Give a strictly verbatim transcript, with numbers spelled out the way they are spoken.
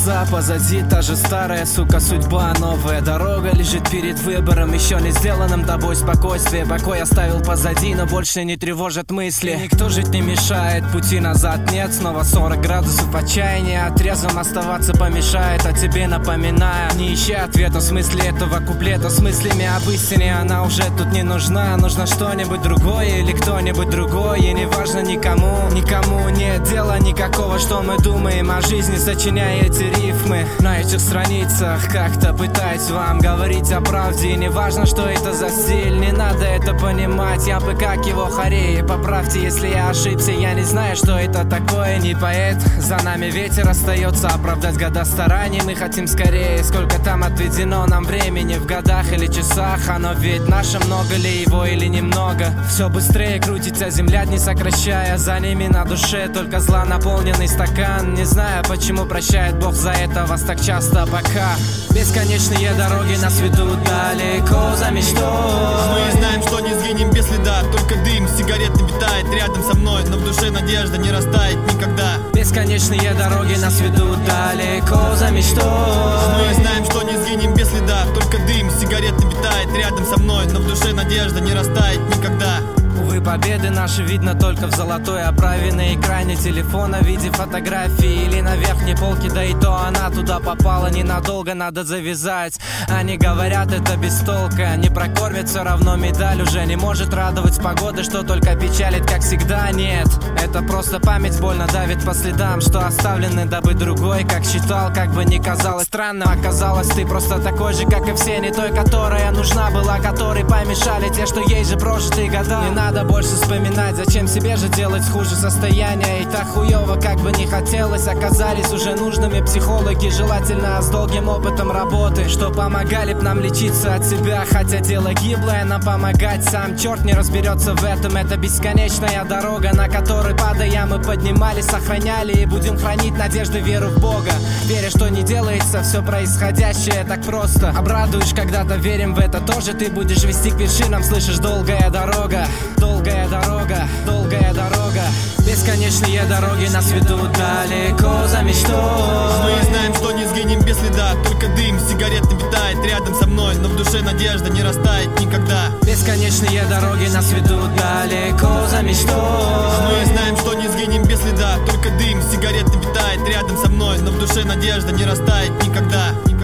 глаза, позади та же старая, сука, судьба. Новая дорога лежит перед выбором, еще не сделанным тобой спокойствие. Покой оставил позади, но больше не тревожат мысли. И никто жить не мешает, пути назад нет. Снова сорок градусов отчаяния, трезвым оставаться помешает. А тебе напоминаю, не ищи ответа в смысле этого куплета. С мыслями об истине она уже тут не нужна. Нужно что-нибудь другое или кто-нибудь другой. И не важно никому, никому нет дела никакого, что мы думаем о жизни, сочиняя эти рифмы. На этих страницах как-то пытаюсь вам говорить о правде. И не важно, что это за стиль, не надо это понимать. Я бы как его Хореи, поправьте, если я ошибся. Я не знаю, что это такое, не поэт. За нами ветер остается, оправдать года стараний мы хотим скорее. Сколько там отведено нам времени, в годах или часах. Оно ведь наше, много ли его или немного. Все быстрее крутится земля, не сокращая. За ними на душе только зла наполненный стакан. Не знаю, почему прощает Бог за это вас так часто, пока бесконечные дороги нас ведут далеко за мечтой. Мы знаем, что не сгинем без следа, только дым сигаретный витает рядом со мной, но в душе надежда не растает никогда. Бесконечные дороги нас ведут далеко за мечтой. Мы знаем, что не сгинем без следа, только дым сигаретный витает рядом со мной, но в душе надежда не растает никогда. Увы, победы наши видно только в золотой оправе на экране телефона в виде фотографии или на верхней полке, да и то она туда попала ненадолго, надо завязать. Они говорят, это без толка, не прокормят, все равно медаль уже не может радовать погода, что только печалит, как всегда. Нет, это просто память больно давит по следам, что оставлены, дабы другой, как считал, как бы ни казалось странным. Оказалось, ты просто такой же, как и все, не той, которая нужна была, которой помешали те, что ей же прожитые года. Не надо больше вспоминать, зачем себе же делать хуже состояние. И так хуёво, как бы не хотелось, оказались уже нужными психологи, желательно с долгим опытом работы, что помогали б нам лечиться от себя. Хотя дело гиблое, нам помогать сам черт не разберется в этом. Это бесконечная дорога, на которой падая мы поднимались, сохраняли и будем хранить надежду, веру в Бога, веря, что не делается все происходящее так просто. Обрадуешь, когда-то верим в это тоже, ты будешь вести к вершинам, слышишь, долгая дорога. Долгая дорога, долгая дорога. Бесконечные дороги нас ведут далеко за мечтой. Мы знаем, что не сгинем без следа, только дым сигаретный витает рядом со мной, но в душе надежда не растает никогда. Бесконечные дороги нас ведут далеко за мечтой. Мы знаем, что не сгинем без следа, только дым сигаретный витает рядом со мной, но в душе надежда не растает никогда.